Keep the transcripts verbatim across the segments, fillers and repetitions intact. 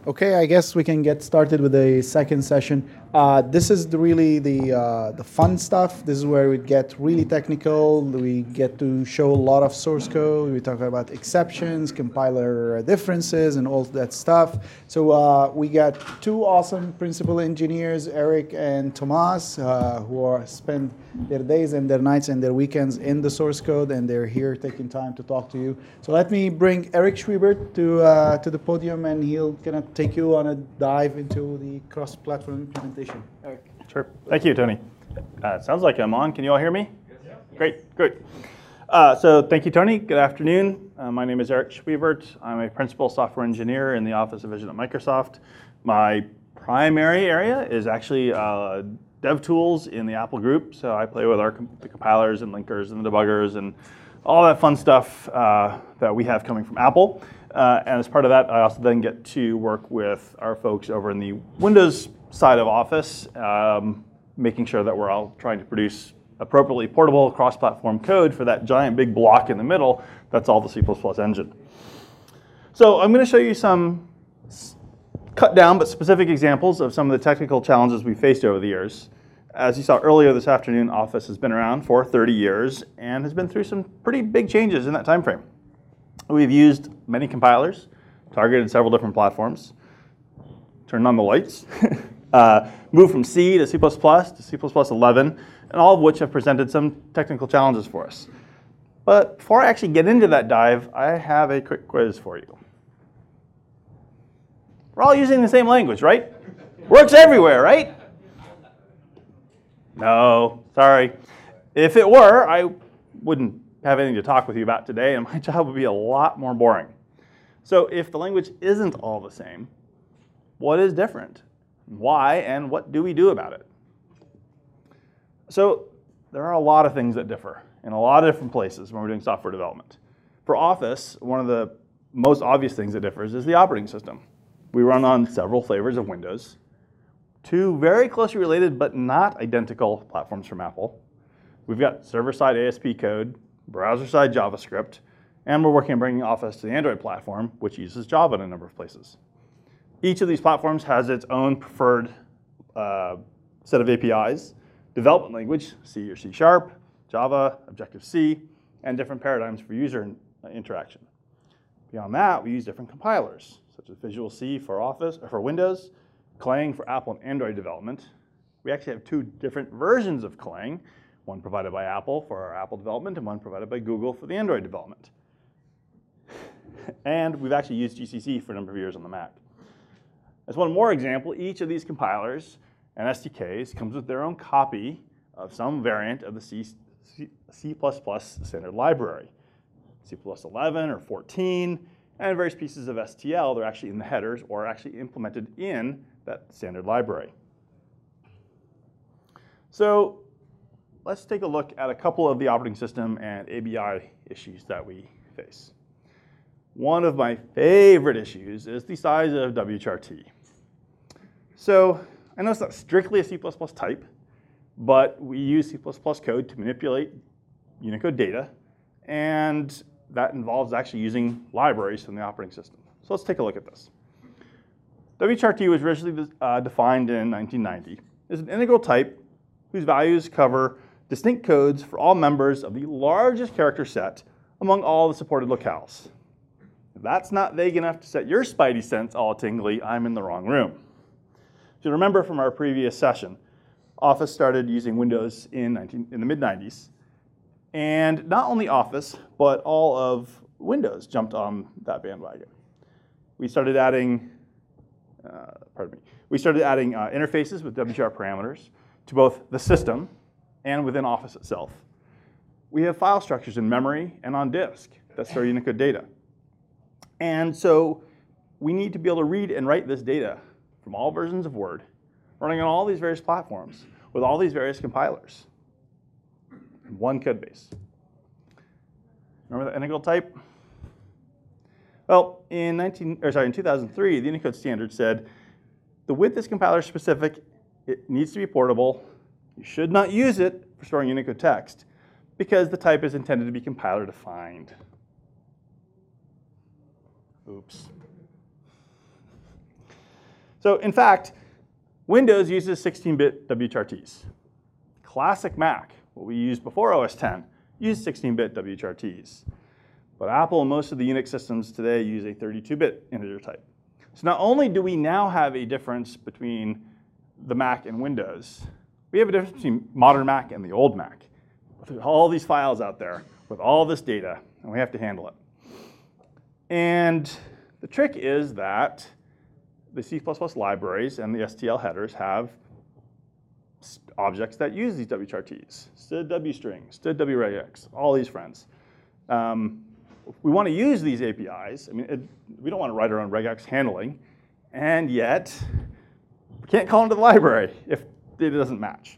Okay, I guess we can get started with the second session. Uh, this is the really the uh, the fun stuff. This is where we get really technical. We get to show a lot of source code. We talk about exceptions, compiler differences, and all that stuff. So uh, we got two awesome principal engineers, Eric and Tomas, uh, who are spend their days and their nights and their weekends in the source code, and they're here taking time to talk to you. So let me bring Eric Schwiebert to uh, to the podium, and he'll kind of take you on a dive into the cross-platform implementation. Eric. Sure. Thank you, Tony. Uh, it sounds like I'm on. Can you all hear me? Yes. Great. Good. Uh, so thank you, Tony. Good afternoon. Uh, my name is Eric Schwiebert. I'm a principal software engineer in the Office of Vision at Microsoft. My primary area is actually uh, dev tools in the Apple group. So I play with our the compilers and linkers and the debuggers and all that fun stuff uh, that we have coming from Apple. Uh, and as part of that, I also then get to work with our folks over in the Windows side of Office, um, making sure that we're all trying to produce appropriately portable cross-platform code for that giant big block in the middle that's all the C plus plus engine. So I'm going to show you some cut down but specific examples of some of the technical challenges we faced over the years. As you saw earlier this afternoon, Office has been around for thirty years and has been through some pretty big changes in that time frame. We've used many compilers, targeted several different platforms, turned on the lights, uh, moved from C to C plus plus to C plus plus eleven, and all of which have presented some technical challenges for us. But before I actually get into that dive, I have a quick quiz for you. We're all using the same language, right? Works everywhere, right? No, sorry. If it were, I wouldn't have anything to talk with you about today, and my job would be a lot more boring. So if the language isn't all the same, what is different? Why, and what do we do about it? So there are a lot of things that differ in a lot of different places when we're doing software development. For Office, one of the most obvious things that differs is the operating system. We run on several flavors of Windows, two very closely related but not identical platforms from Apple. We've got server-side A S P code, browser-side JavaScript, and we're working on bringing Office to the Android platform, which uses Java in a number of places. Each of these platforms has its own preferred uh, set of A P Is, development language, C or C Sharp, Java, Objective-C, and different paradigms for user interaction. Beyond that, we use different compilers, such as Visual C for Office or for Windows, Clang for Apple and Android development. We actually have two different versions of Clang, one provided by Apple for our Apple development and one provided by Google for the Android development. And we've actually used G C C for a number of years on the Mac. As one more example, each of these compilers and S D Ks comes with their own copy of some variant of the C, C, C++ standard library, C plus eleven or fourteen, and various pieces of S T L. They're actually in the headers or actually implemented in that standard library. So let's take a look at a couple of the operating system and A B I issues that we face. One of my favorite issues is the size of W C H R T. So I know it's not strictly a C plus plus type, but we use C plus plus code to manipulate Unicode data, and that involves actually using libraries from the operating system. So let's take a look at this. W C H R T was originally uh, defined in nineteen ninety as an integral type whose values cover distinct codes for all members of the largest character set among all the supported locales. If that's not vague enough to set your spidey sense all tingly, I'm in the wrong room. If you remember from our previous session, Office started using Windows in, nineteen, in the mid nineties. And not only Office, but all of Windows jumped on that bandwagon. We started adding, uh, pardon me, we started adding uh, interfaces with W C H R parameters to both the system and within Office itself. We have file structures in memory and on disk that store Unicode data. And so we need to be able to read and write this data from all versions of Word, running on all these various platforms with all these various compilers. One code base. Remember the integral type? Well, in nineteen, or sorry, in two thousand three, the Unicode standard said the width is compiler specific. It needs to be portable. You should not use it for storing Unicode text because the type is intended to be compiler defined. Oops. So in fact, Windows uses sixteen bit W C H R Ts. Classic Mac, what we used before O S ten, used sixteen bit W C H R Ts. But Apple and most of the Unix systems today use a thirty-two bit integer type. So not only do we now have a difference between the Mac and Windows, we have a difference between modern Mac and the old Mac. With all these files out there, with all this data, and we have to handle it. And the trick is that the C plus plus libraries and the S T L headers have objects that use these W C H R Ts. std_wstring, std_wregex, all these friends. Um, we want to use these A P Is. I mean, it, we don't want to write our own regex handling, and yet we can't call into the library if it doesn't match.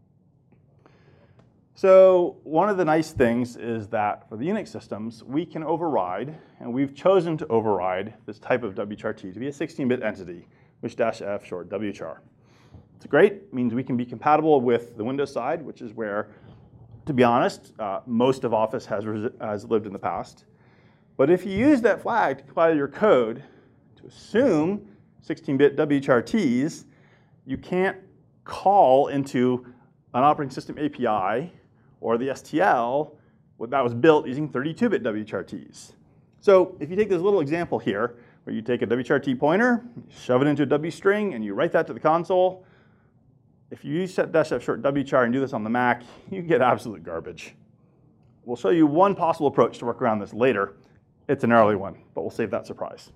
So one of the nice things is that for the Unix systems, we can override, and we've chosen to override this type of W C H R T to be a sixteen bit entity, which dash F short W C H R. It's great. It means we can be compatible with the Windows side, which is where, to be honest, uh, most of Office has, has lived in the past. But if you use that flag to compile your code to assume sixteen bit W C H R Ts, you can't call into an operating system A P I or the S T L that was built using thirty-two bit W C H R Ts. So if you take this little example here, where you take a W C H R T pointer, shove it into a W string, and you write that to the console, if you use dash F short W C H R and do this on the Mac, you get absolute garbage. We'll show you one possible approach to work around this later. It's an early one, but we'll save that surprise.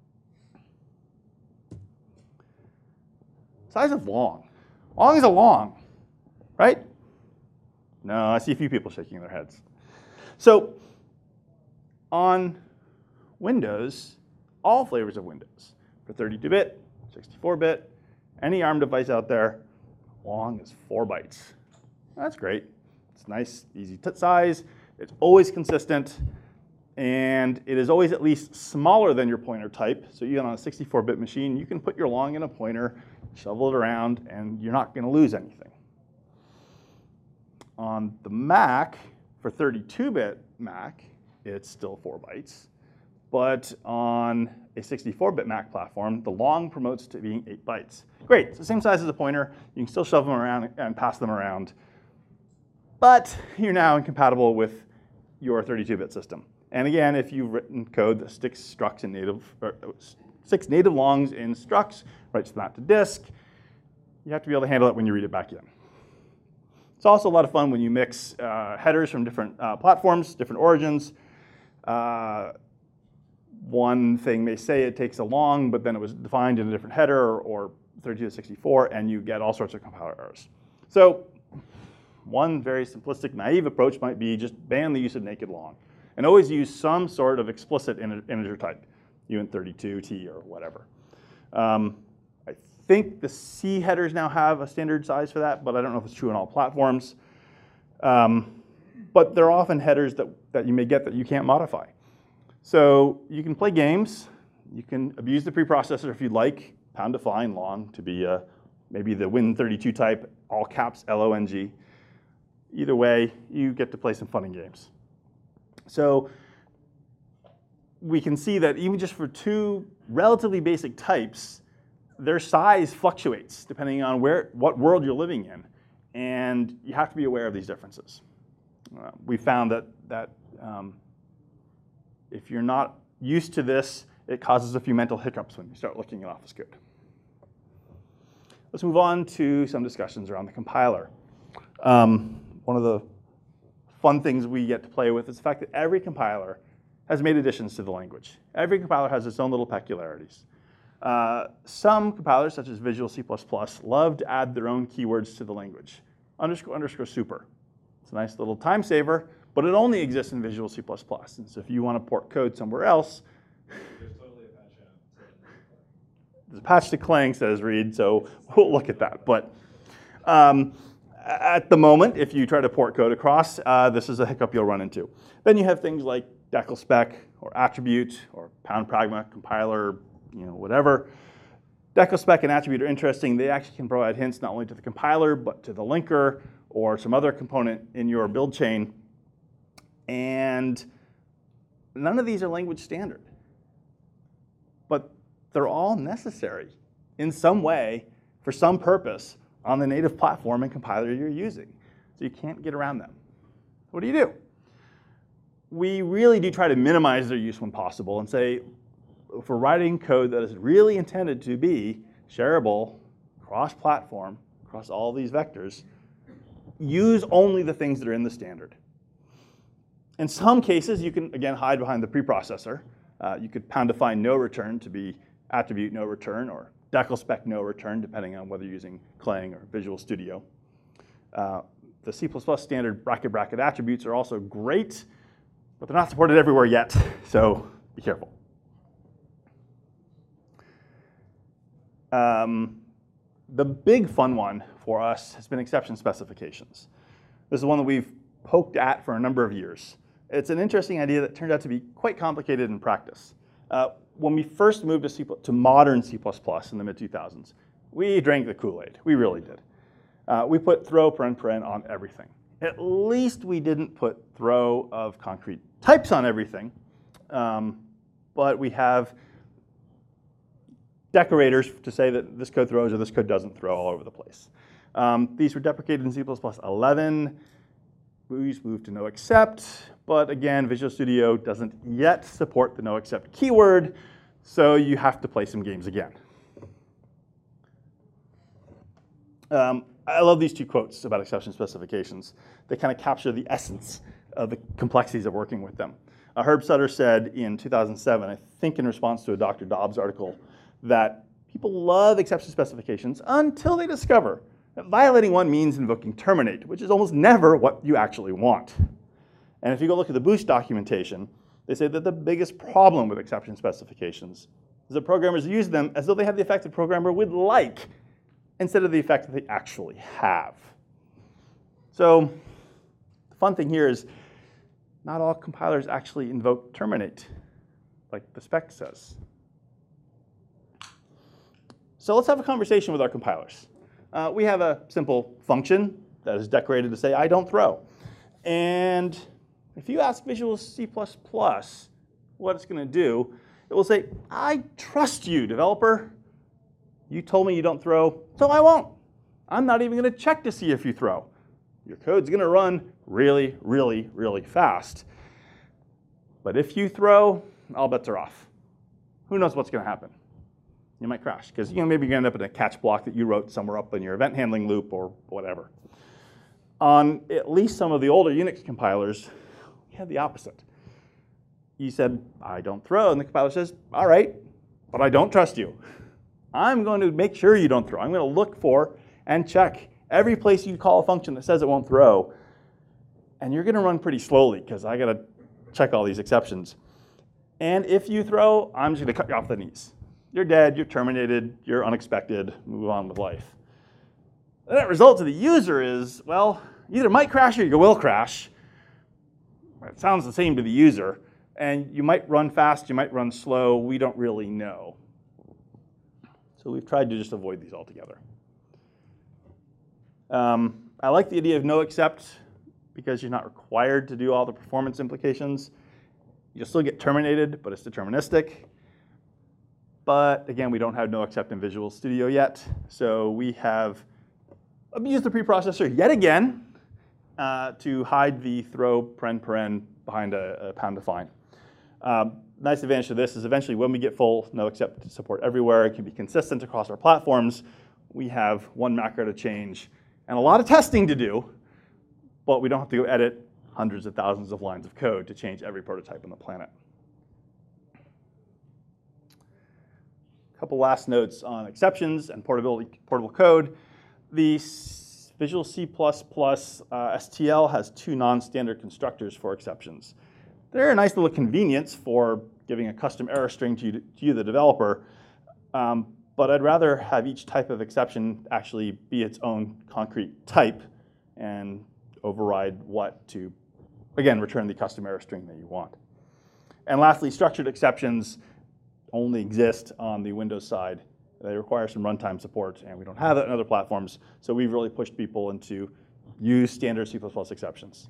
Size of long. Long is a long, right? No, I see a few people shaking their heads. So on Windows, all flavors of Windows, for thirty-two bit, sixty-four bit, any ARM device out there, long is four bytes. That's great. It's nice, easy size. It's always consistent. And it is always at least smaller than your pointer type. So even on a sixty-four bit machine, you can put your long in a pointer, shovel it around, and you're not going to lose anything. On the Mac, for thirty-two bit Mac, it's still four bytes. But on a sixty-four bit Mac platform, the long promotes to being eight bytes. Great, it's the same size as a pointer. You can still shove them around and pass them around. But you're now incompatible with your thirty-two bit system. And again, if you've written code that sticks structs in native, or sticks native longs in structs, writes that to disk, you have to be able to handle it when you read it back in. It's also a lot of fun when you mix uh, headers from different uh, platforms, different origins. Uh, one thing may say it takes a long, but then it was defined in a different header, or thirty-two to sixty-four, and you get all sorts of compiler errors. So one very simplistic, naive approach might be just ban the use of naked long, and always use some sort of explicit integer type, U N thirty-two, T, or whatever. Um, I think the C headers now have a standard size for that, but I don't know if it's true on all platforms. Um, but there are often headers that, that you may get that you can't modify. So you can play games. You can abuse the preprocessor if you'd like, pound define long to be uh, maybe the Win thirty-two type, all caps L O N G. Either way, you get to play some fun games. So we can see that even just for two relatively basic types, their size fluctuates depending on where, what world you're living in. And you have to be aware of these differences. Uh, we found that, that um, if you're not used to this, it causes a few mental hiccups when you start looking at Office code. Let's move on to some discussions around the compiler. Um, one of the fun things we get to play with is the fact that every compiler has made additions to the language. Every compiler has its own little peculiarities. Uh, some compilers, such as Visual C plus plus, love to add their own keywords to the language. Underscore, underscore, super. It's a nice little time saver, but it only exists in Visual C plus plus. And so if you want to port code somewhere else, there's totally a patch out. there's a patch to Clang, says Reed, so we'll look at that. But um, at the moment, if you try to port code across, uh, this is a hiccup you'll run into. Then you have things like declspec or attribute or pound pragma, compiler, you know, whatever. Declspec and attribute are interesting. They actually can provide hints not only to the compiler, but to the linker or some other component in your build chain. And none of these are language standard. But they're all necessary. in some way for some purpose on the native platform and compiler you're using. So you can't get around them. What do you do? We really do try to minimize their use when possible and say, if we're writing code that is really intended to be shareable, cross-platform, across all these vectors, use only the things that are in the standard. In some cases, you can, again, hide behind the preprocessor. Uh, you could pound define no return to be attribute no return or decal spec no return, depending on whether you're using Clang or Visual Studio. Uh, the C plus plus standard bracket bracket attributes are also great, but they're not supported everywhere yet, so be careful. Um, the big fun one for us has been exception specifications. This is one that we've poked at for a number of years. It's an interesting idea that turned out to be quite complicated in practice. Uh, when we first moved to, C, to modern C plus plus in the mid two thousands, we drank the Kool-Aid. We really did. Uh, we put throw paren paren on everything. At least we didn't put throw of concrete types on everything, um, but we have decorators to say that this code throws or this code doesn't throw all over the place. Um, these were deprecated in C plus plus eleven. We moved to no except, but again, Visual Studio doesn't yet support the no except keyword, so you have to play some games again. Um, I love these two quotes about exception specifications. They kind of capture the essence of the complexities of working with them. Uh, Herb Sutter said in two thousand seven, I think in response to a Doctor Dobbs article, that people love exception specifications until they discover that violating one means invoking terminate, which is almost never what you actually want. And if you go look at the Boost documentation, they say that the biggest problem with exception specifications is that programmers use them as though they have the effect the programmer would like, instead of the effect that they actually have. So the fun thing here is not all compilers actually invoke terminate, like the spec says. So let's have a conversation with our compilers. Uh, we have a simple function that is decorated to say, I don't throw. And if you ask Visual C plus plus what it's going to do, it will say, I trust you, developer. You told me you don't throw, so I won't. I'm not even going to check to see if you throw. Your code's going to run really, really, really fast. But if you throw, all bets are off. Who knows what's going to happen? You might crash, because you know, maybe you're going to end up in a catch block that you wrote somewhere up in your event handling loop or whatever. On at least some of the older Unix compilers, we had the opposite. You said, I don't throw, and the compiler says, all right, but I don't trust you. I'm going to make sure you don't throw. I'm going to look for and check every place you call a function that says it won't throw. And you're going to run pretty slowly, because I got to check all these exceptions. And if you throw, I'm just going to cut you off the knees. You're dead, you're terminated, you're unexpected, move on with life. The net result to the user is, well, you either might crash or you will crash. It sounds the same to the user. And you might run fast, you might run slow, we don't really know. So we've tried to just avoid these altogether. Um, I like the idea of no except because you're not required to do all the performance implications. You'll still get terminated, but it's deterministic. But again, we don't have no except in Visual Studio yet. So we have abused the preprocessor yet again uh, to hide the throw paren paren behind a, a pound define. Um, nice advantage to this is eventually when we get full no except support everywhere, it can be consistent across our platforms. We have one macro to change and a lot of testing to do, but we don't have to go edit hundreds of thousands of lines of code to change every prototype on the planet. A couple last notes on exceptions and portability, portable code. The Visual C plus plus uh, S T L has two non-standard constructors for exceptions. They're a nice little convenience for giving a custom error string to you, to you the developer, um, but I'd rather have each type of exception actually be its own concrete type and override what to, again, return the custom error string that you want. And lastly, structured exceptions only exist on the Windows side. They require some runtime support, and we don't have that in other platforms, so we've really pushed people into use standard C plus plus exceptions.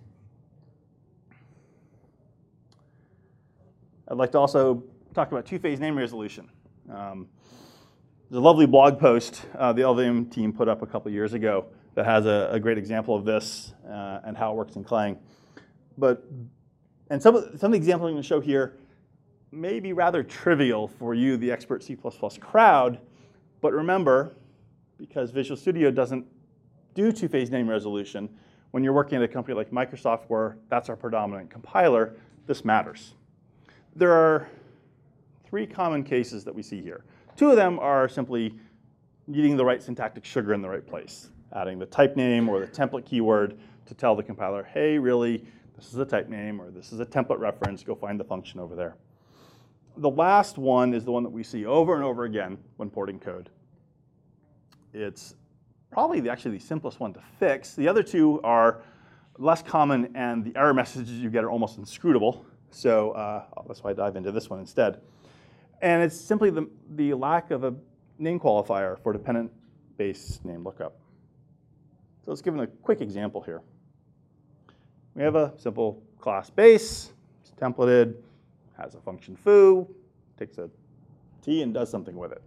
I'd like to also talk about two-phase name resolution. Um, There's a lovely blog post uh, the L V M team put up a couple years ago that has a, a great example of this uh, and how it works in Clang. But, and some of, some of the examples I'm going to show here may be rather trivial for you, the expert C plus plus crowd, but remember, because Visual Studio doesn't do two-phase name resolution, when you're working at a company like Microsoft, where that's our predominant compiler, this matters. There are three common cases that we see here. Two of them are simply needing the right syntactic sugar in the right place, adding the type name or the template keyword to tell the compiler, hey, really, this is a type name or this is a template reference, go find the function over there. The last one is the one that we see over and over again when porting code. It's probably the, actually the simplest one to fix. The other two are less common, and the error messages you get are almost inscrutable. So uh, that's why I dive into this one instead. And it's simply the, the lack of a name qualifier for dependent-based name lookup. So let's give them a quick example here. We have a simple class base, it's templated, has a function foo, takes a t and does something with it.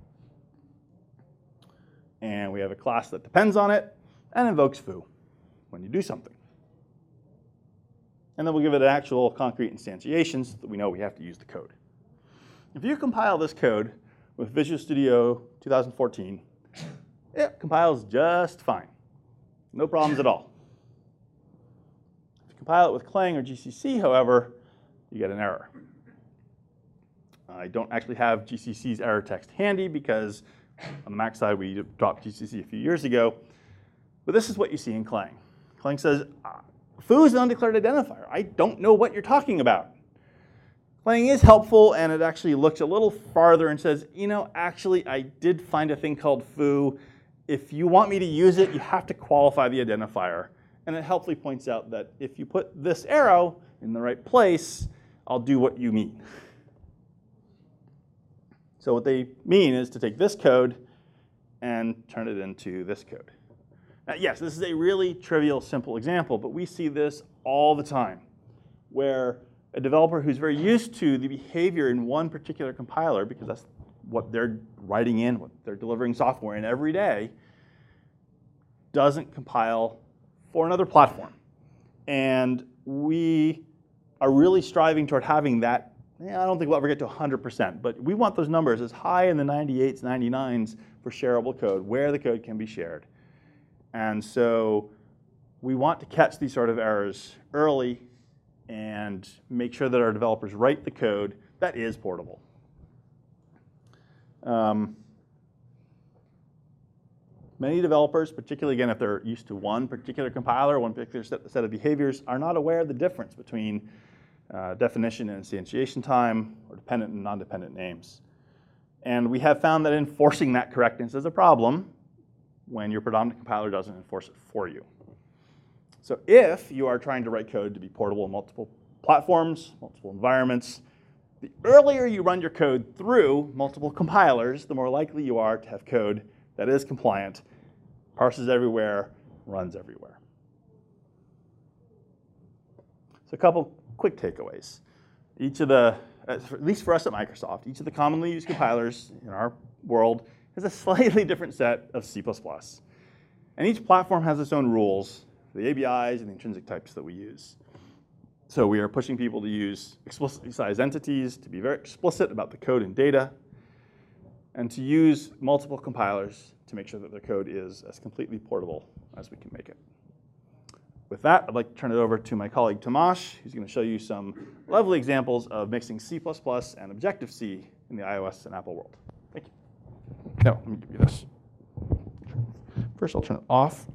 And we have a class that depends on it and invokes foo when you do something. And then we'll give it an actual concrete instantiation so that we know we have to use the code. If you compile this code with Visual Studio two thousand fourteen, it compiles just fine. No problems at all. If you compile it with Clang or G C C, however, you get an error. I don't actually have G C C's error text handy because on the Mac side we dropped G C C a few years ago. But this is what you see in Clang. Clang says, foo is an undeclared identifier. I don't know what you're talking about. Clang is helpful, and it actually looks a little farther and says, you know, actually, I did find a thing called foo. If you want me to use it, you have to qualify the identifier. And it helpfully points out that if you put this arrow in the right place, I'll do what you mean. So what they mean is to take this code and turn it into this code. Now, yes, this is a really trivial, simple example, but we see this all the time, where a developer who's very used to the behavior in one particular compiler, because that's what they're writing in, what they're delivering software in every day, doesn't compile for another platform. And we are really striving toward having that. Yeah, I don't think we'll ever get to one hundred percent, but we want those numbers as high in the ninety-eights, ninety-nines for shareable code, where the code can be shared. And so we want to catch these sort of errors early and make sure that our developers write the code that is portable. Um, many developers, particularly again if they're used to one particular compiler, one particular set, set of behaviors, are not aware of the difference between uh, definition and instantiation time, or dependent and non-dependent names. And we have found that enforcing that correctness is a problem when your predominant compiler doesn't enforce it for you. So if you are trying to write code to be portable in multiple platforms, multiple environments, the earlier you run your code through multiple compilers, the more likely you are to have code that is compliant, parses everywhere, runs everywhere. So a couple quick takeaways. Each of the, at least for us at Microsoft, each of the commonly used compilers in our world has a slightly different set of C plus plus. And each platform has its own rules, the A B Is and the intrinsic types that we use. So we are pushing people to use explicitly sized entities, to be very explicit about the code and data, and to use multiple compilers to make sure that their code is as completely portable as we can make it. With that, I'd like to turn it over to my colleague Tomasz, who's going to show you some lovely examples of mixing C plus plus and Objective-C in the iOS and Apple world. Thank you. No, let me give you this. First, I'll turn it off.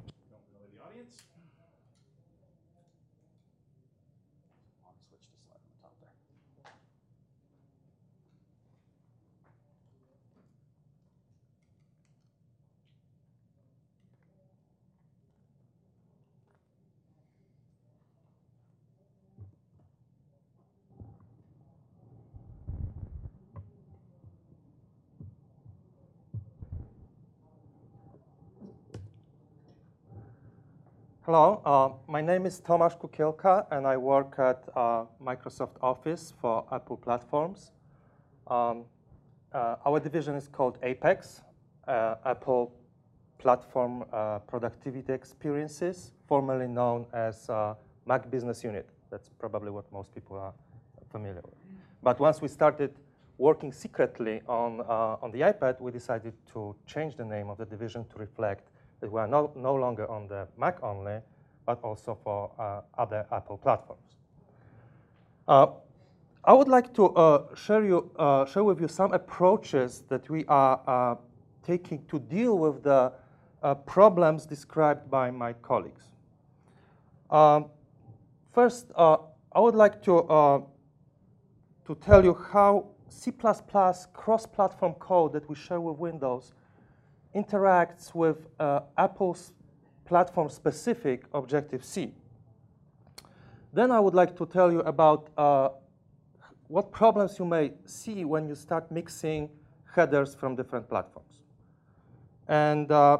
Hello, uh, my name is Tomasz Kukielka, and I work at uh, Microsoft Office for Apple platforms. Um, uh, our division is called Apex, uh, Apple Platform uh, Productivity Experiences, formerly known as uh, Mac Business Unit. That's probably what most people are familiar with. But once we started working secretly on, uh, on the iPad, we decided to change the name of the division to reflect that we are no, no longer on the Mac only, but also for uh, other Apple platforms. Uh, I would like to uh, share, you, uh, share with you some approaches that we are uh, taking to deal with the uh, problems described by my colleagues. Um, first, uh, I would like to, uh, to tell you how C plus plus cross-platform code that we share with Windows interacts with uh, Apple's platform-specific Objective-C. Then I would like to tell you about uh, what problems you may see when you start mixing headers from different platforms. And uh,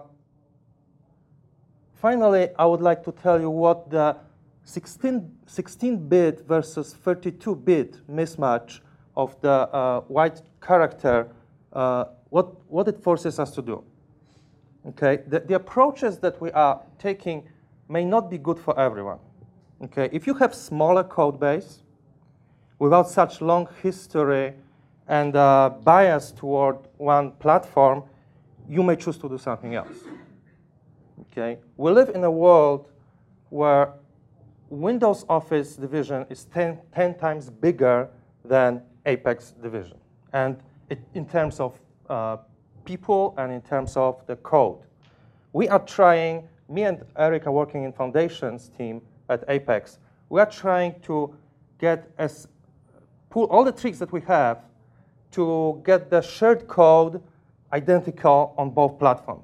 finally, I would like to tell you what the sixteen bit versus thirty-two bit mismatch of the uh, white character, uh, what, what it forces us to do. Okay, the, the approaches that we are taking may not be good for everyone. Okay, if you have smaller code base without such long history and uh, bias toward one platform, you may choose to do something else. Okay, we live in a world where Windows Office division is ten, ten times bigger than Apex division, and it, in terms of uh, people and in terms of the code. We are trying, me and Eric are working in Foundations team at Apex. We are trying to get as, pull all the tricks that we have to get the shared code identical on both platforms.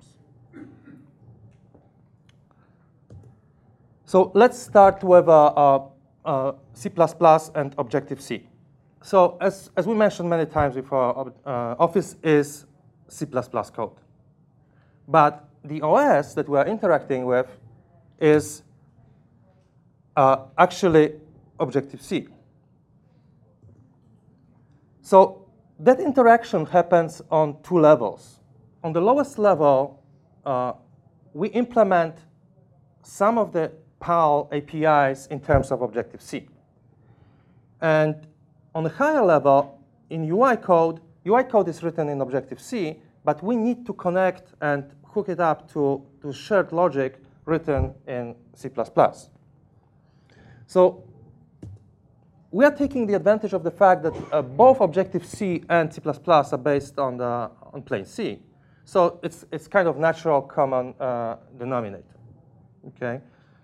So let's start with uh, uh, uh, C plus plus and Objective-C. So as, as we mentioned many times before, uh, Office is C plus plus code. But the O S that we are interacting with is uh, actually Objective-C. So that interaction happens on two levels. On the lowest level, uh, we implement some of the P A L A P Is in terms of Objective-C. And on the higher level, in U I code, U I code is written in Objective-C, but we need to connect and hook it up to, to shared logic written in C plus plus. So we are taking the advantage of the fact that uh, both Objective-C and C plus plus are based on, the, on plain C. So it's, it's kind of natural common uh, denominator. Okay.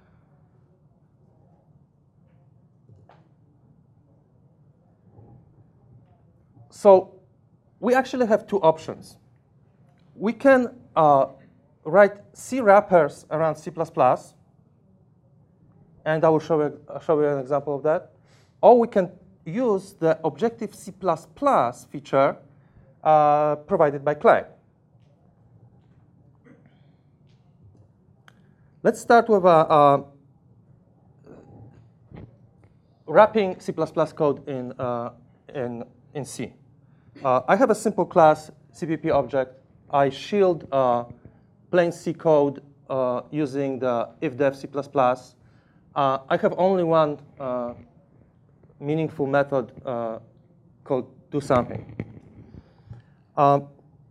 So we actually have two options. We can uh, write C wrappers around C plus plus, and I will show you, I'll show you an example of that. Or we can use the Objective-C plus plus feature uh, provided by Clay. Let's start with uh, uh, wrapping C plus plus code in, uh, in, in C. Uh, I have a simple class, C P P object. I shield uh, plain C code uh, using the ifdef C plus plus. Uh, I have only one uh, meaningful method uh, called do something. Um,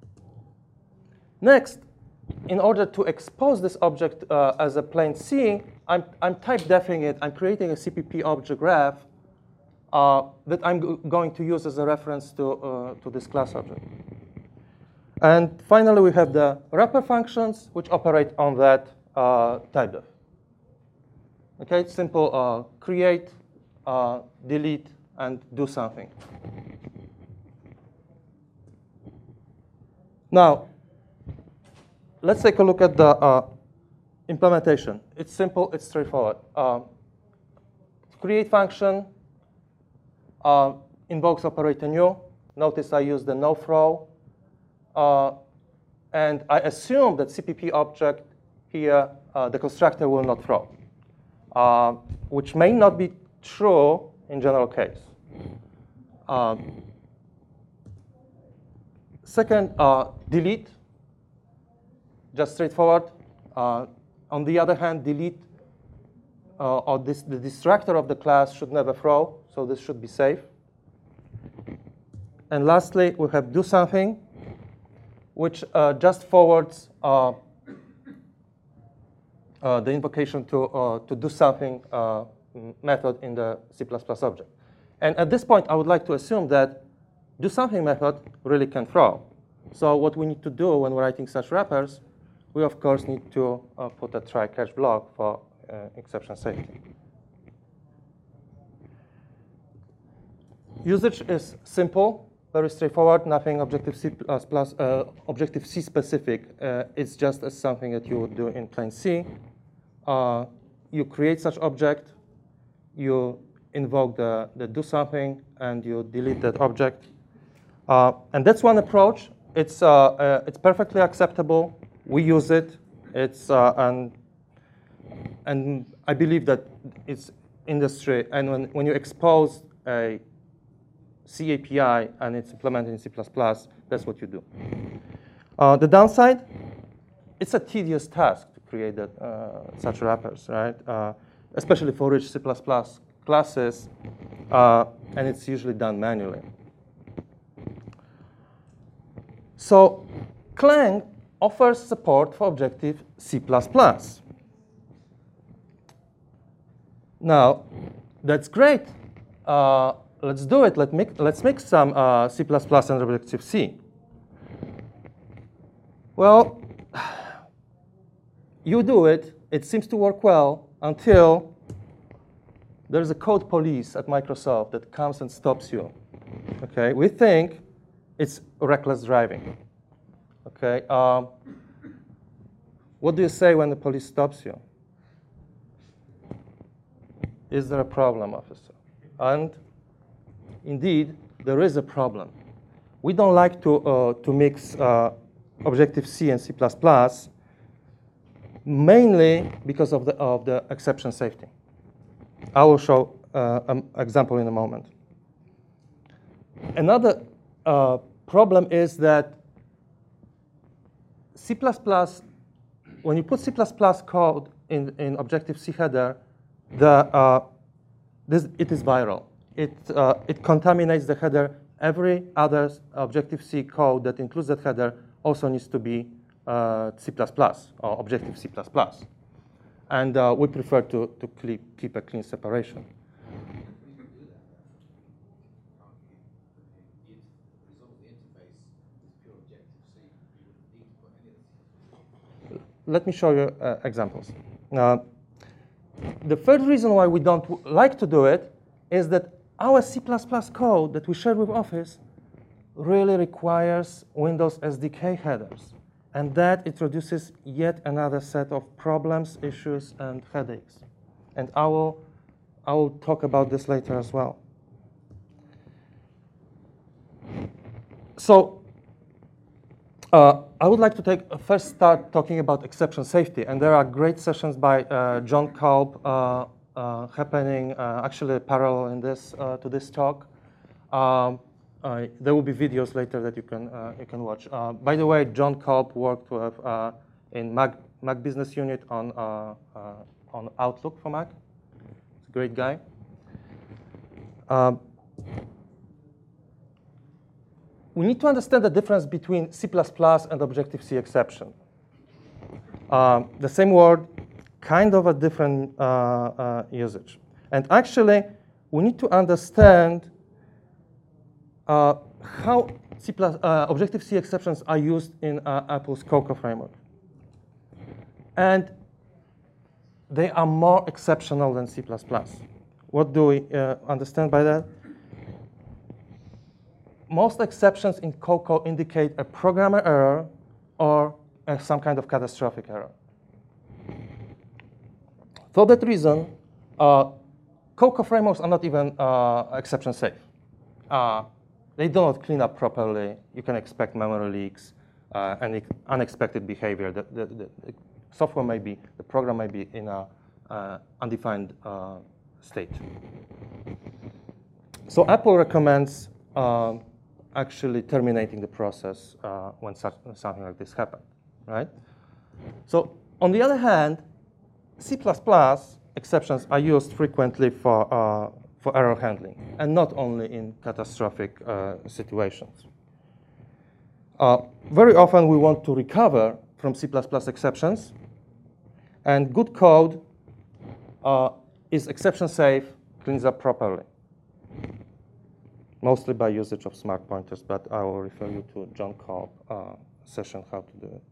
next, in order to expose this object uh, as a plain C, I'm, I'm type defing it. I'm creating a C P P object graph uh, that I'm g going to use as a reference to, uh, to this class object. And finally, we have the wrapper functions, which operate on that uh, type def. Okay, it's simple. Uh, create, uh, delete, and do something. Now, let's take a look at the uh, implementation. It's simple. It's straightforward. Uh, create function uh, invokes operator new. Notice I use the no throw. Uh, and I assume that C P P object here, uh, the constructor will not throw, uh, which may not be true in general case. Um, Second, uh, delete, just straightforward. Uh, on the other hand, delete uh, or this, the distractor of the class should never throw, so this should be safe. And lastly, we have do something, which uh, just forwards uh, uh, the invocation to, uh, to do something uh, method in the C plus plus object. And at this point, I would like to assume that do something method really can throw. So what we need to do when we're writing such wrappers, we of course need to uh, put a try catch block for uh, exception safety. Usage is simple, very straightforward, nothing Objective-C plus plus, uh, Objective-C specific. Uh, it's just as something that you would do in plain C. Uh, you create such object, you invoke the, the do something, and you delete that object. Uh, and that's one approach. It's, uh, uh, it's perfectly acceptable. We use it. It's, uh, and, and I believe that it's industry. And when, when you expose a C A P I and it's implemented in C plus plus, that's what you do. Uh, the downside, it's a tedious task to create that, uh, such wrappers, right? Uh, especially for rich C plus plus classes, uh, and it's usually done manually. So Clang offers support for Objective-C plus plus. Now, that's great. Uh, let's do it. Let make, let's make some uh, C plus plus and Objective-C. Well, you do it. It seems to work well until there's a code police at Microsoft that comes and stops you. Okay, we think it's reckless driving. Okay, um, what do you say when the police stops you? Is there a problem, officer? And indeed, there is a problem. We don't like to, uh, to mix uh, Objective-C and C plus plus, mainly because of the, of the exception safety. I will show uh, an example in a moment. Another uh, problem is that C plus plus, when you put C plus plus code in, in Objective-C header, the, uh, this, it is viral. It, uh, it contaminates the header. Every other Objective-C code that includes that header also needs to be uh, C plus plus or Objective-C plus plus. And uh, we prefer to, to keep, keep a clean separation. Let me show you uh, examples. Uh, the third reason why we don't like to do it is that our C plus plus code that we share with Office really requires Windows S D K headers. And that introduces yet another set of problems, issues, and headaches. And I will, I will talk about this later as well. So uh, I would like to take first start talking about exception safety. And there are great sessions by uh, John Kolb uh, uh, happening uh, actually parallel in this, uh, to this talk. Um, Uh, there will be videos later that you can uh, you can watch. Uh, by the way, John Kolb worked with uh, in Mac Mac Business Unit on uh, uh, on Outlook for Mac. He's a great guy. Um, we need to understand the difference between C plus plus and Objective-C exception. Um, the same word, kind of a different uh, uh, usage. And actually, we need to understand Uh, how C plus, uh, Objective-C exceptions are used in uh, Apple's Cocoa framework. And they are more exceptional than C plus plus. What do we uh, understand by that? Most exceptions in Cocoa indicate a programmer error or uh, some kind of catastrophic error. For that reason, uh, Cocoa frameworks are not even uh, exception safe. Uh, They do not clean up properly. You can expect memory leaks uh, and unexpected behavior. The, the, the, the software may be, the program may be in a uh, undefined uh, state. So Apple recommends uh, actually terminating the process uh, when such, something like this happened, right? So on the other hand, C plus plus exceptions are used frequently for, uh, for error handling, and not only in catastrophic uh, situations. Uh, very often we want to recover from C plus plus exceptions, and good code uh, is exception safe, cleans up properly, mostly by usage of smart pointers, but I will refer you to John Kolb uh, session how to do it.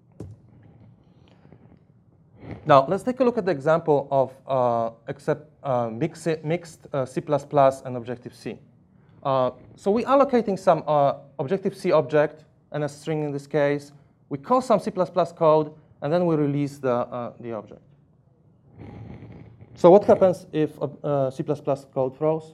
Now, let's take a look at the example of uh, except, uh, mix mixed uh, C plus plus and Objective-C. Uh, so we're allocating some uh, Objective-C object and a string in this case. We call some C plus plus code, and then we release the, uh, the object. So what happens if uh, C plus plus code throws?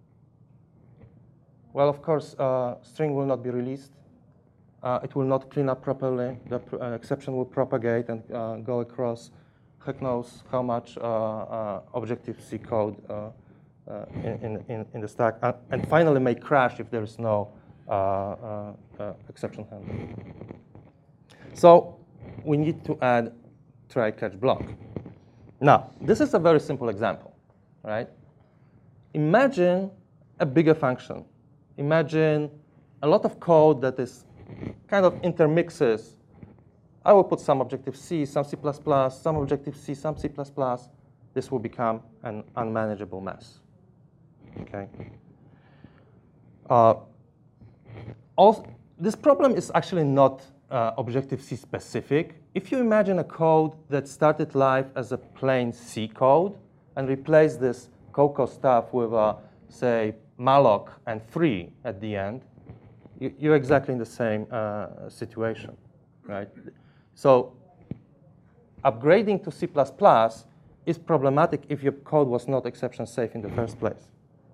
Well, of course, uh, string will not be released. Uh, it will not clean up properly. The pr uh, exception will propagate and uh, go across heck knows how much uh, uh, Objective-C code uh, uh, in, in, in the stack, uh, and finally may crash if there is no uh, uh, uh, exception handling. So we need to add try-catch block. Now, this is a very simple example, right? Imagine a bigger function. Imagine a lot of code that is kind of intermixes. I will put some Objective-C, some C plus plus, some Objective-C, some C plus plus. This will become an unmanageable mess. Okay. Uh, also, this problem is actually not uh, Objective-C specific. If you imagine a code that started life as a plain C code and replaced this Coco stuff with a, say, malloc and free at the end, you, you're exactly in the same uh, situation, right? So upgrading to C plus plus is problematic if your code was not exception safe in the first place.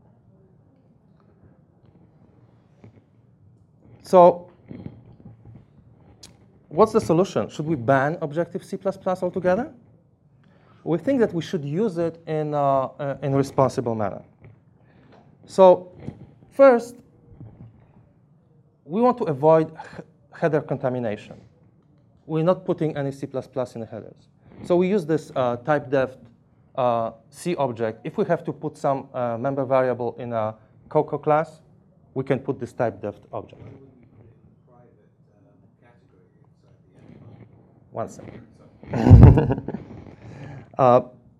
So what's the solution? Should we ban Objective-C plus plus altogether? We think that we should use it in a, uh, in a responsible manner. So first, we want to avoid header contamination. We're not putting any C plus plus in the headers. So we use this uh, typedef uh, C object. If we have to put some uh, member variable in a Coco class, we can put this typedef object. One second. uh,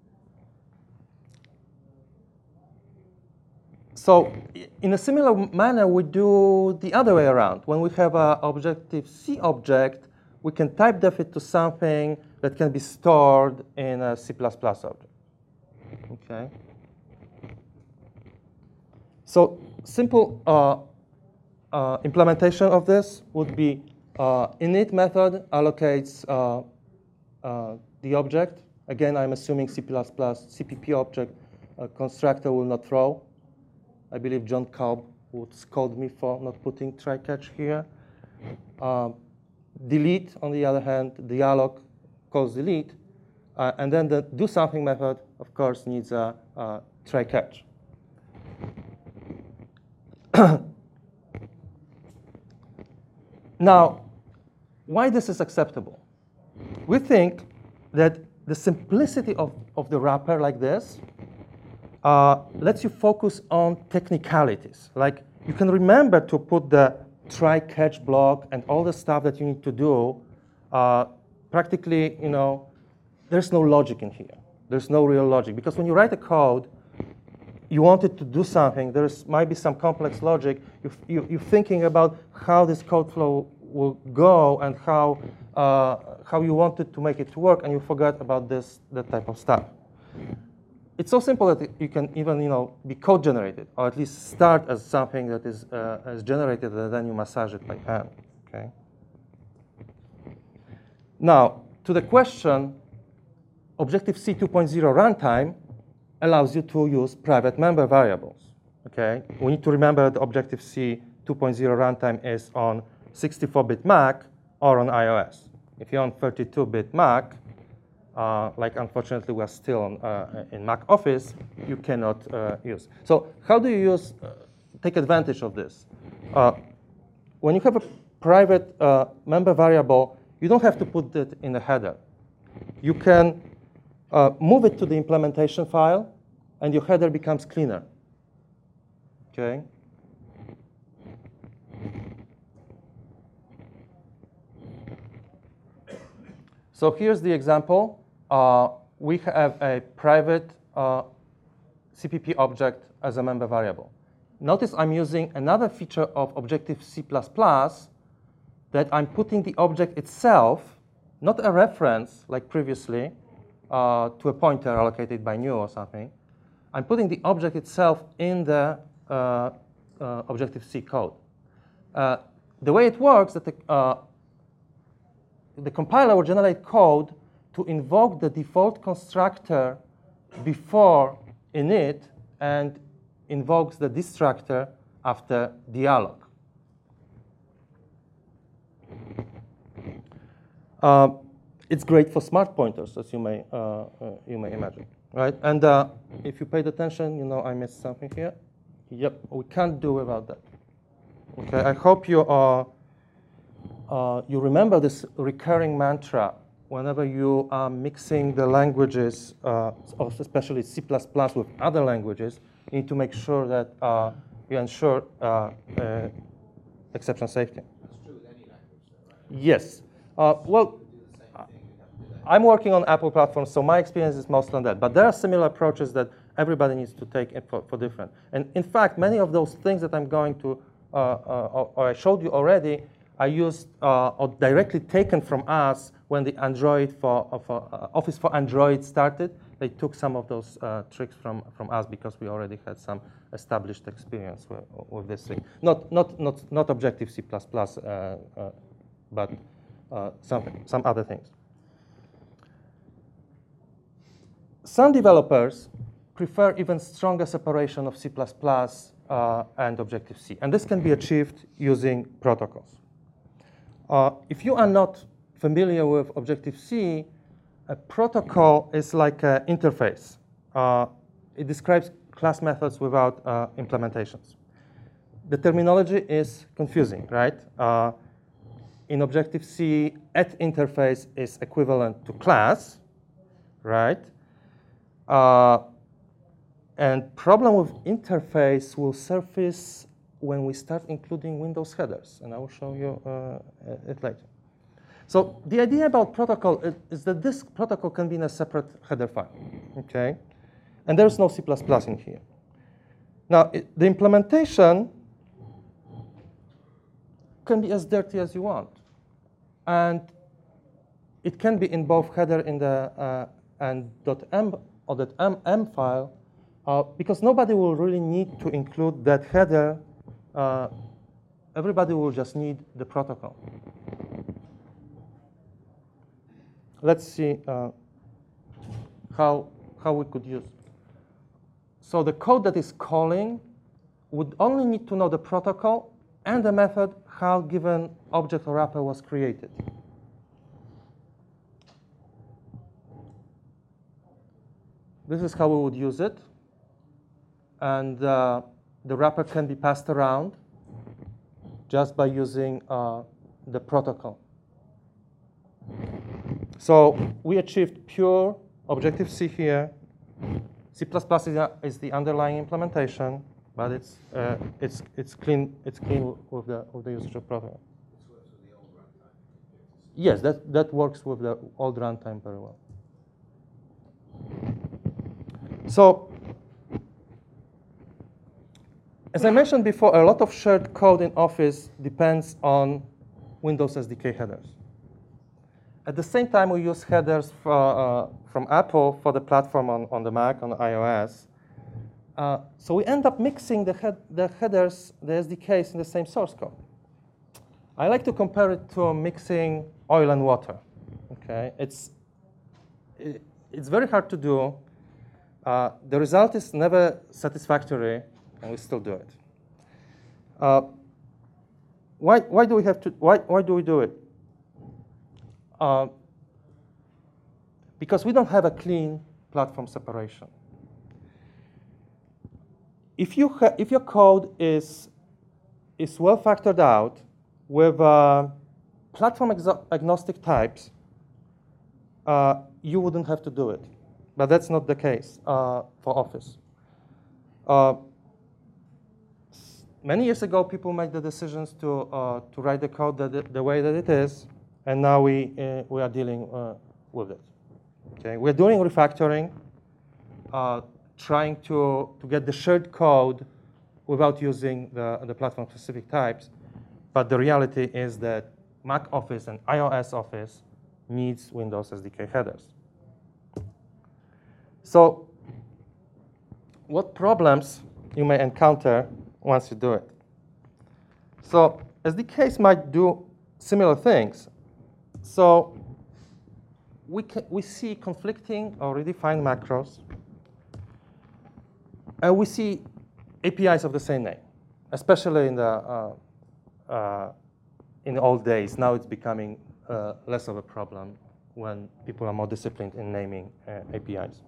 So in a similar manner, we do the other way around. When we have an Objective-C object, we can typedef it to something that can be stored in a C plus plus object. Okay. So simple uh, uh, implementation of this would be uh, init method allocates uh, uh, the object. Again, I'm assuming C plus plus C P P object uh, constructor will not throw. I believe John Kolb would scold me for not putting try-catch here. Um, delete, on the other hand, the alloc calls delete. Uh, and then the do something method, of course, needs a, a try-catch. Now, why this is acceptable? We think that the simplicity of, of the wrapper like this Uh, lets you focus on technicalities. Like you can remember to put the try-catch block and all the stuff that you need to do. Uh, practically, you know, there's no logic in here. There's no real logic. Because when you write a code, you want it to do something. There might be some complex logic. You, you, you're thinking about how this code flow will go and how, uh, how you wanted to make it to work, and you forgot about this, that type of stuff. It's so simple that you can even, you know, be code generated, or at least start as something that is uh, as generated, and then you massage it by hand. Okay. Now, to the question, Objective-C two point oh runtime allows you to use private member variables. Okay. We need to remember that Objective-C two point oh runtime is on sixty-four bit Mac or on iOS. If you're on thirty-two bit Mac, Uh, like unfortunately we're still on, uh, in Mac Office, you cannot uh, use. So how do you use, uh, take advantage of this? Uh, when you have a private uh, member variable, you don't have to put it in a header. You can uh, move it to the implementation file, and your header becomes cleaner. Okay. So here's the example. Uh, we have a private uh, C P P object as a member variable. Notice I'm using another feature of Objective-C plus plus that I'm putting the object itself, not a reference like previously, uh, to a pointer allocated by new or something. I'm putting the object itself in the uh, uh, Objective-C code. Uh, the way it works, that the, uh, the compiler will generate code to invoke the default constructor before init and invokes the destructor after dialog. Uh, it's great for smart pointers, as you may, uh, uh, you may imagine, right? And uh, if you paid attention, you know I missed something here. Yep, we can't do without that. Okay, I hope you are, uh, you remember this recurring mantra whenever you are mixing the languages, uh, especially C plus plus with other languages. You need to make sure that uh, you ensure uh, uh, exception safety. That's true with any language, though, right? Yes. Uh, well, I'm working on Apple platforms, so my experience is mostly on that. But there are similar approaches that everybody needs to take for, for different. And in fact, many of those things that I'm going to, uh, uh, or I showed you already, I used uh, or directly taken from us when the Android for, uh, for uh, Office for Android started. They took some of those uh, tricks from, from us because we already had some established experience with, with this thing. Not, not, not, not Objective-C plus plus, uh, uh, but uh, something, some other things. Some developers prefer even stronger separation of C plus plus uh, and Objective-C. And this can be achieved using protocols. Uh, if you are not familiar with Objective-C, a protocol is like an interface. Uh, it describes class methods without uh, implementations. The terminology is confusing, right? Uh, in Objective-C, at interface is equivalent to class, right? Uh, and problem with interface will surface when we start including Windows headers, and I will show you uh, it later. So the idea about protocol is, is that this protocol can be in a separate header file, okay? And there's no C plus plus in here. Now, it, the implementation can be as dirty as you want. And it can be in both header in the uh, and .m or that M, M file, uh, because nobody will really need to include that header. Uh, everybody will just need the protocol. Let's see uh, how, how we could use. So the code that is calling would only need to know the protocol and the method how given object or wrapper was created. This is how we would use it. And uh, the wrapper can be passed around just by using uh, the protocol. So we achieved pure Objective-C here. C plus plus is, is the underlying implementation, but it's uh, it's it's clean it's clean with the with the usage of protocol. This works with the old runtime. Yes, that that works with the old runtime very well. So, as I mentioned before, a lot of shared code in Office depends on Windows S D K headers. At the same time, we use headers for, uh, from Apple for the platform on, on the Mac, on iOS. Uh, so we end up mixing the, head, the headers, the S D Ks in the same source code. I like to compare it to mixing oil and water. Okay, it's, it, it's very hard to do. Uh, the result is never satisfactory, and we still do it. Uh, why, why do we have to? Why, why do we do it? Uh, because we don't have a clean platform separation. If you ha if your code is is well factored out, with uh, platform agnostic types, uh, you wouldn't have to do it. But that's not the case uh, for Office. Uh, many years ago, people made the decisions to, uh, to write the code that it, the way that it is, and now we, uh, we are dealing uh, with it. Okay? We're doing refactoring, uh, trying to, to get the shared code without using the, the platform-specific types. But the reality is that Mac Office and iOS Office needs Windows S D K headers. So what problems you may encounter once you do it? So S D Ks might do similar things. So we, can, we see conflicting or redefined macros. And we see A P Is of the same name, especially in the, uh, uh, in the old days. Now it's becoming uh, less of a problem when people are more disciplined in naming uh, A P Is.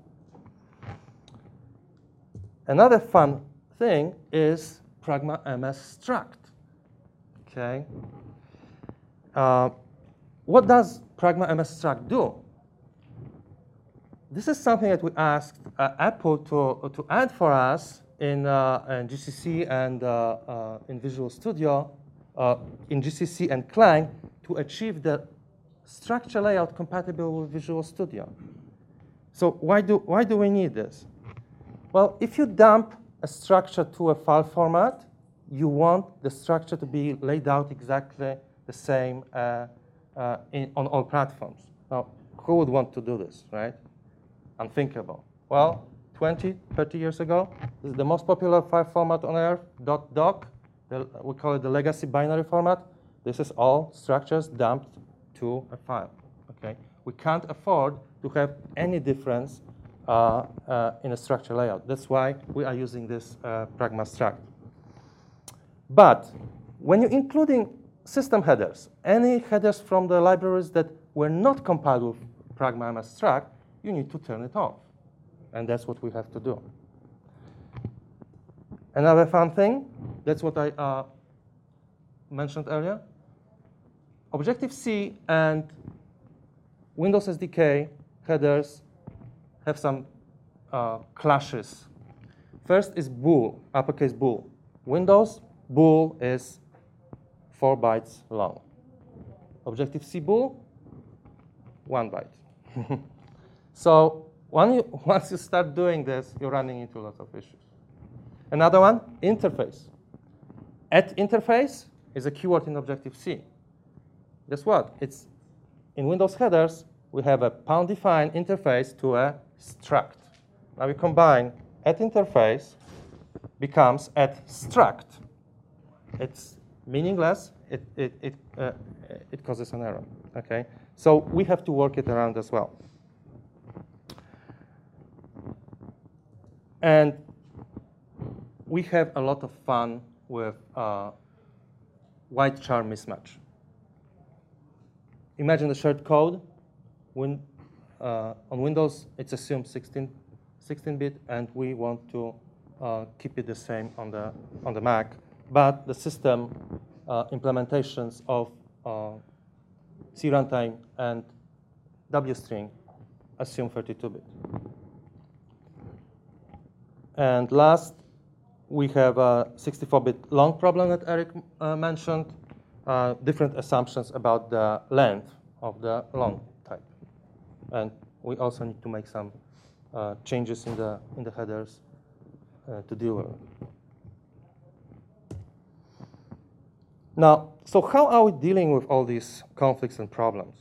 Another fun thing is Pragma M S Struct. Okay. Uh, what does Pragma M S Struct do? This is something that we asked uh, Apple to, to add for us in, uh, in G C C and uh, uh, in Visual Studio, uh, in G C C and Clang, to achieve the structure layout compatible with Visual Studio. So why do, why do we need this? Well, if you dump a structure to a file format, you want the structure to be laid out exactly the same uh, uh, in, on all platforms. Now, who would want to do this, right? Unthinkable. Well, twenty, thirty years ago, this is the most popular file format on earth, .doc. The, we call it the legacy binary format. This is all structures dumped to a file. Okay? We can't afford to have any difference uh, uh, in a structure layout. That's why we are using this uh, Pragma Struct. But when you're including system headers, any headers from the libraries that were not compiled with Pragma M S Struct, you need to turn it off. And that's what we have to do. Another fun thing, that's what I uh, mentioned earlier. Objective-C and Windows S D K headers have some uh, clashes. First is bool, uppercase bool. Windows bool is four bytes long. Objective-C bool, one byte. So when you, once you start doing this, you're running into lots of issues. Another one, interface. At interface is a keyword in Objective-C. Guess what? It's in Windows headers, we have a pound-defined interface to a struct. Now we combine at interface becomes at struct. It's meaningless. It, it, it, uh, it causes an error. Okay? So we have to work it around as well. And we have a lot of fun with uh, white char mismatch. Imagine the shared code. When, uh, on Windows, it's assumed sixteen bit, and we want to uh, keep it the same on the, on the Mac. But the system uh, implementations of uh, C runtime and WString assume thirty-two bit. And last, we have a sixty-four bit long problem that Eric uh, mentioned, uh, different assumptions about the length of the long type. And we also need to make some uh, changes in the, in the headers uh, to deal with it. Now, so how are we dealing with all these conflicts and problems?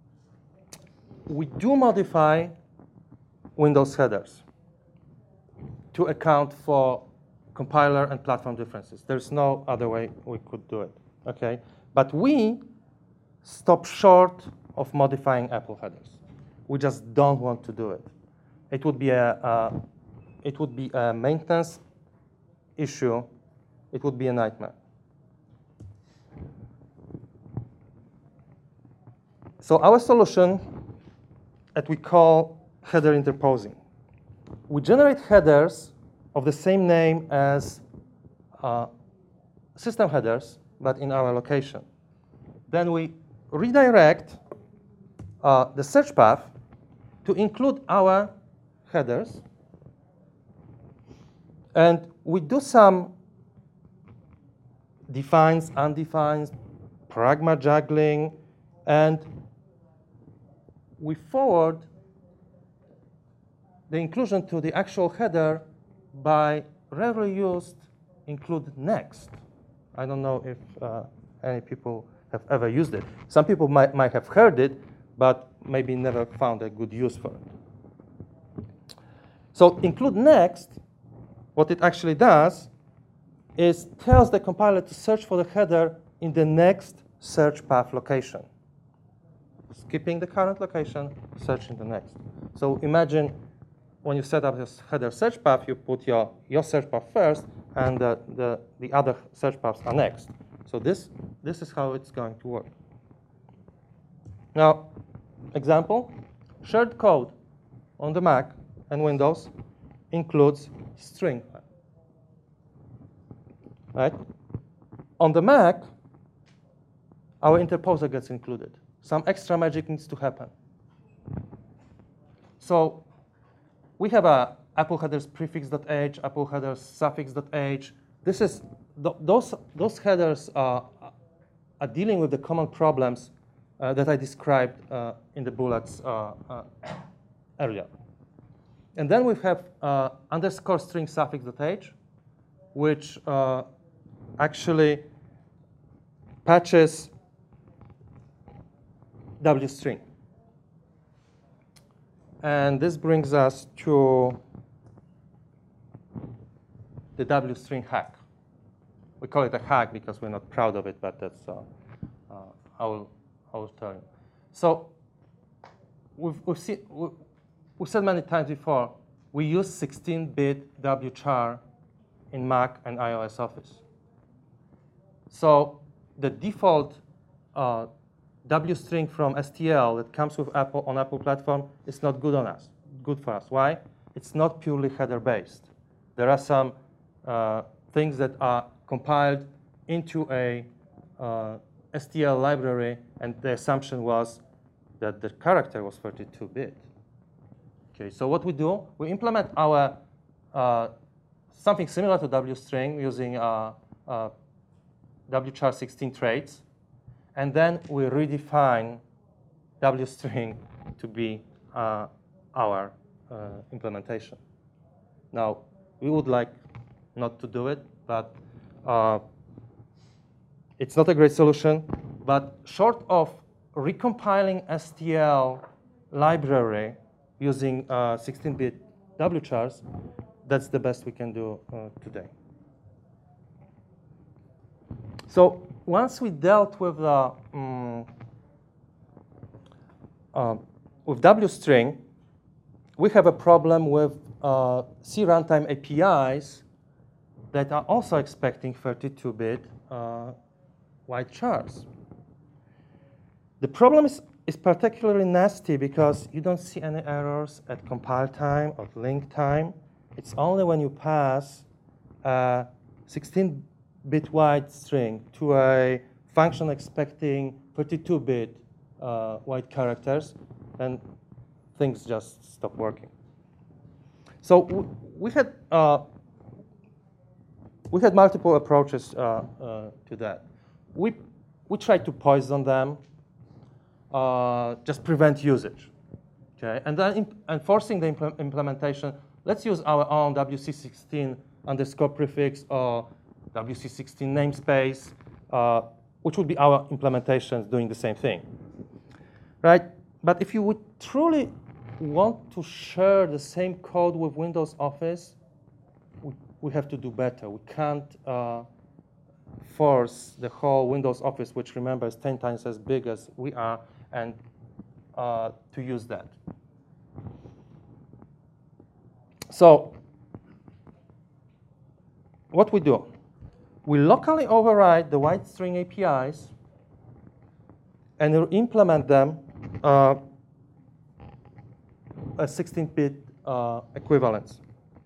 We do modify Windows headers to account for compiler and platform differences. There's no other way we could do it, okay? But we stop short of modifying Apple headers. We just don't want to do it. It would be a, uh, it would be a maintenance issue. It would be a nightmare. So our solution that we call header interposing. We generate headers of the same name as uh, system headers, but in our location. then we redirect uh, the search path to include our headers. And we do some defines, undefined, pragma juggling, and we forward the inclusion to the actual header by rarely used include next. I don't know if uh, any people have ever used it. Some people might, might have heard it, but maybe never found a good use for it. So include next, what it actually does is tells the compiler to search for the header in the next search path location. Skipping the current location, searching the next. So imagine when you set up this header search path, you put your, your search path first, and the, the, the other search paths are next. So this, this is how it's going to work. Now, example, shared code on the Mac and Windows includes string. Right? On the Mac, our interposer gets included. Some extra magic needs to happen. So we have a Apple headers prefix.h, Apple headers suffix.h. This is th those those headers are, are dealing with the common problems uh, that I described uh, in the bullets uh, uh, earlier. And then we have uh, underscore string suffix.h, which uh, actually patches wstring. And this brings us to the wstring hack. We call it a hack because we're not proud of it, but that's uh, uh, I will I will tell you. So we've we've, seen, we, we've said many times before, we use sixteen bit wchar in Mac and iOS Office. So the default uh, wstring from S T L that comes with Apple on Apple platform is not good on us. Good for us. Why? It's not purely header based. There are some uh, things that are compiled into a uh, S T L library, and the assumption was that the character was thirty-two bit. Okay, so what we do, we implement our uh, something similar to wstring using uh, uh, wchar sixteen traits, and then we redefine wstring to be uh, our uh, implementation. Now, we would like not to do it, but uh, it's not a great solution. But short of recompiling S T L library using sixteen bit uh, wchars, that's the best we can do uh, today. So once we dealt with the um, uh, with wstring, we have a problem with uh, C runtime A P Is that are also expecting thirty-two bit uh, wide chars. The problem is, is particularly nasty because you don't see any errors at compile time or link time. It's only when you pass a sixteen bit wide string to a function expecting thirty-two bit uh, wide characters, and things just stop working. So we had uh, we had multiple approaches uh, uh, to that. We we tried to poison them, uh, just prevent usage, okay, and then imp enforcing the impl implementation. Let's use our own W C sixteen underscore prefix or W C sixteen namespace, uh, which would be our implementations doing the same thing, right? But if you would truly want to share the same code with Windows Office, we, we have to do better. We can't uh, force the whole Windows Office, which remember is ten times as big as we are, and uh, to use that. So what we do, we locally override the wide string A P Is and implement them uh, as sixteen bit uh, equivalents.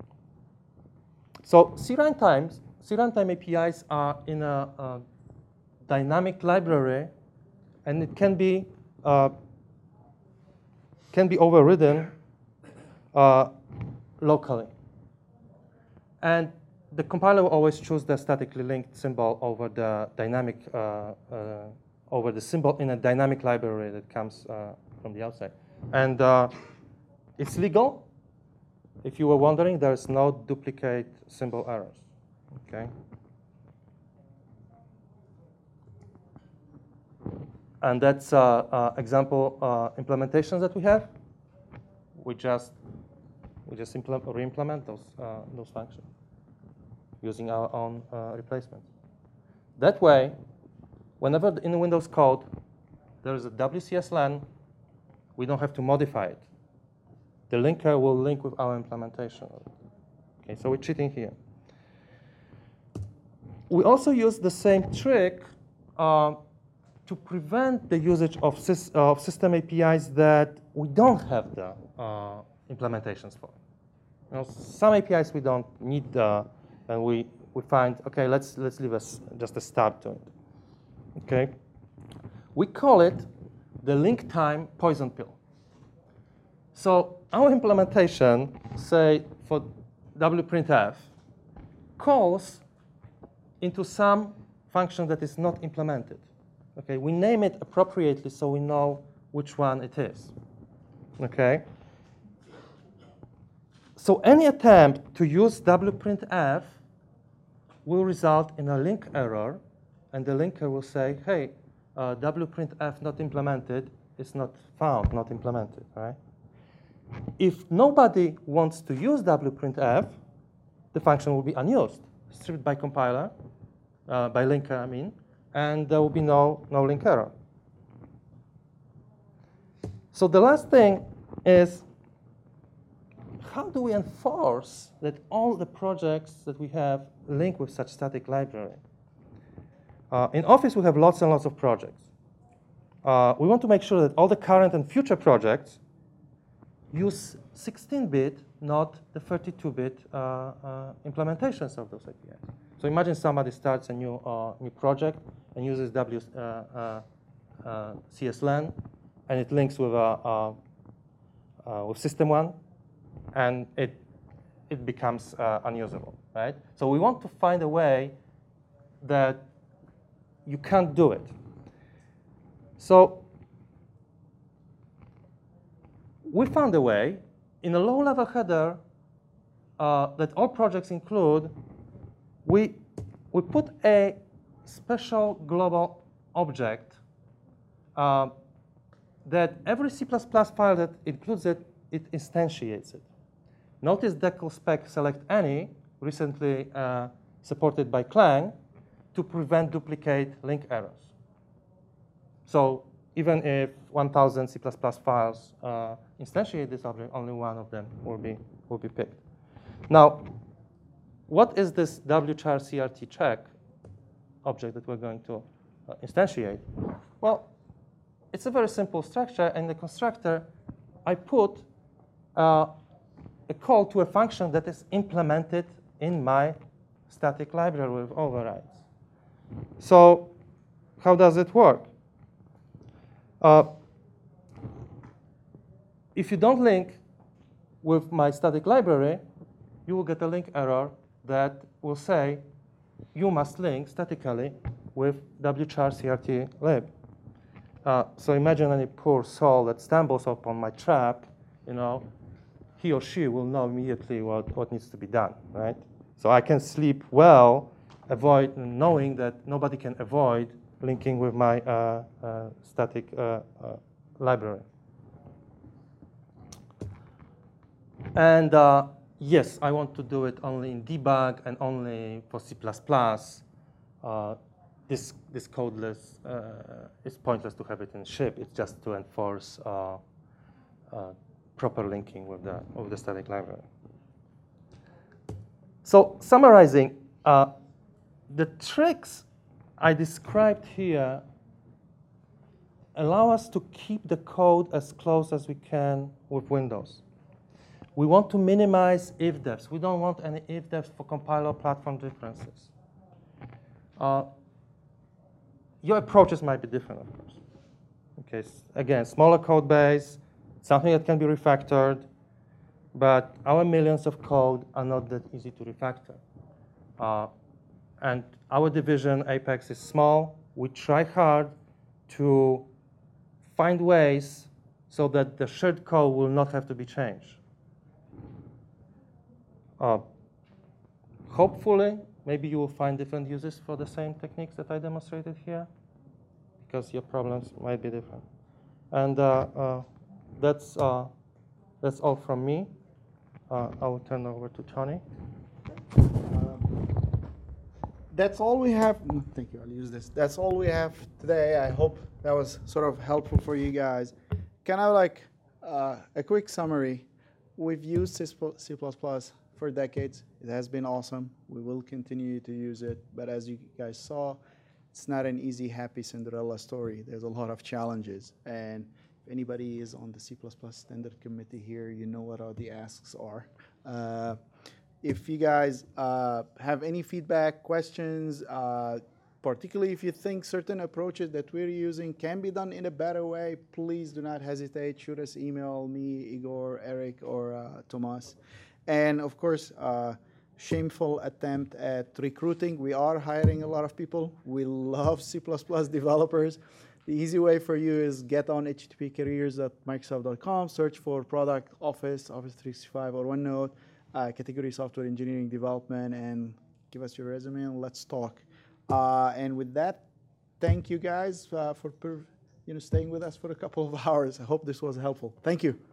So C runtimes, C runtime A P Is are in a, a dynamic library and it can be uh, can be overridden uh, locally. And the compiler will always choose the statically linked symbol over the dynamic uh, uh, over the symbol in a dynamic library that comes uh, from the outside. And uh, it's legal. If you were wondering, there's no duplicate symbol errors. Okay. And that's uh, uh, example uh, implementations that we have. We just we just re-implement those uh, those functions using our own uh, replacements. That way, whenever in Windows code there is a W C S L N, we don't have to modify it. The linker will link with our implementation. Okay, so we're cheating here. We also use the same trick uh, to prevent the usage of, sys of system A P Is that we don't have the uh, implementations for. You know, some A P Is we don't need, the, and we we find okay, let's let's leave us just a stub to it. Okay, we call it the link time poison pill. So our implementation, say for wprintf, calls into some function that is not implemented. Okay, we name it appropriately so we know which one it is. Okay. So any attempt to use wprintf will result in a link error, and the linker will say, hey, uh, wprintf not implemented is not found, not implemented, right? If nobody wants to use wprintf, the function will be unused, stripped by compiler, uh, by linker, I mean, and there will be no, no link error. So the last thing is, how do we enforce that all the projects that we have link with such static library? Uh, in Office, we have lots and lots of projects. Uh, we want to make sure that all the current and future projects use sixteen bit, not the thirty-two bit uh, uh, implementations of those A P Is. So imagine somebody starts a new, uh, new project and uses W uh, uh, uh, C S L N, and it links with, uh, uh, uh, with System one, and it, it becomes uh, unusable, right? So we want to find a way that you can't do it. So we found a way in a low-level header uh, that all projects include. We, we put a special global object uh, that every C plus plus file that includes it, it instantiates it. Notice decal spec select any, recently uh, supported by Clang, to prevent duplicate link errors. So even if one thousand C plus plus files uh, instantiate this object, only one of them will be, will be picked. Now, what is this wchar C R T check object that we're going to uh, instantiate? Well, it's a very simple structure. In the constructor, I put uh, a call to a function that is implemented in my static library with overrides. So how does it work? Uh, if you don't link with my static library, you will get a link error that will say you must link statically with wchar C R T lib. Uh, so imagine any poor soul that stumbles upon my trap, you know, he or she will know immediately what, what needs to be done, right? So I can sleep well, avoid knowing that nobody can avoid linking with my uh, uh, static uh, uh, library. And uh, yes, I want to do it only in debug and only for C plus plus. Uh, this, this codeless uh, is pointless to have it in ship. It's just to enforce uh, uh, proper linking with the, with the static library. So summarizing, uh, the tricks I described here allow us to keep the code as close as we can with Windows. We want to minimize if-defs. We don't want any if-defs for compiler platform differences. Uh, your approaches might be different, of course. Okay, s- again, smaller code base, something that can be refactored, but our millions of code are not that easy to refactor. Uh, and our division, Apex, is small. We try hard to find ways so that the shared code will not have to be changed. Uh, hopefully, maybe you will find different uses for the same techniques that I demonstrated here, because your problems might be different. And uh, uh, that's, uh, that's all from me. Uh, I will turn over to Tony. That's all we have. mm, Thank you. I'll use this. That's all we have today. I hope that was sort of helpful for you guys. Kind of like uh, a quick summary. We've used C plus plus for decades. It has been awesome. We will continue to use it. But as you guys saw, it's not an easy, happy Cinderella story. There's a lot of challenges. And if anybody is on the C plus plus standard committee here, you know what all the asks are. Uh, If you guys uh, have any feedback, questions, uh, particularly if you think certain approaches that we're using can be done in a better way, please do not hesitate. Shoot us email, me, Igor, Eric, or uh, Tomas. And of course, uh, shameful attempt at recruiting. We are hiring a lot of people. We love C plus plus developers. The easy way for you is get on h t t p careers dot microsoft dot com, search for product, Office, Office three sixty-five, or OneNote. Uh, category software engineering development, and give us your resume and let's talk. Uh, and with that, thank you guys uh, for per, you know staying with us for a couple of hours. I hope this was helpful. Thank you.